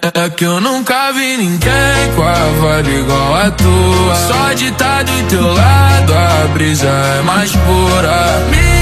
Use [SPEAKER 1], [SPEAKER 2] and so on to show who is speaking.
[SPEAKER 1] É que eu nunca vi ninguém com a vibe igual a tua. Só de tá do teu lado a brisa é mais pura.